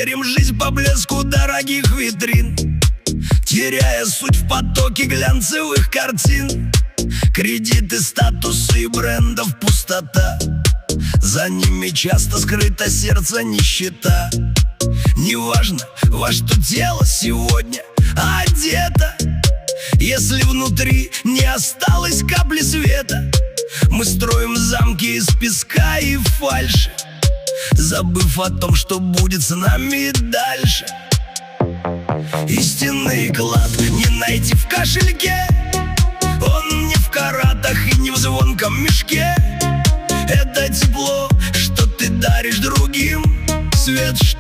Мерим жизнь по блеску дорогих витрин, теряя суть в потоке глянцевых картин. Кредиты, статусы и брендов пустота, за ними часто скрыто сердце, нищета. Неважно, во что тело сегодня одето, если внутри не осталось капли света. Мы строим замки из песка и фальши, забыв о том, что будет с нами дальше. Истинный клад не найти в кошельке, он не в каратах и не в звонком мешке. Это тепло, что ты даришь другим, свет,